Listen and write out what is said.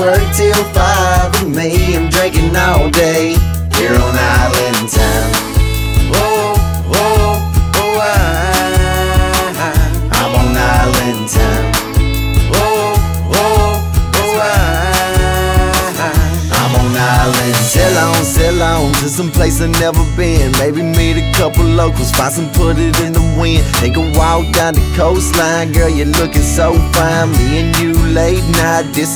work till 5, and me, I'm drinking all day here on Island Time. Whoa, whoa, whoa, I'm on Island Time. Whoa, whoa, whoa, I'm on Island. Sail on to some place I've never been. Maybe meet a couple locals, find some, put it in the wind. Take a walk down the coastline, girl, you're looking so fine. Me and you late night, this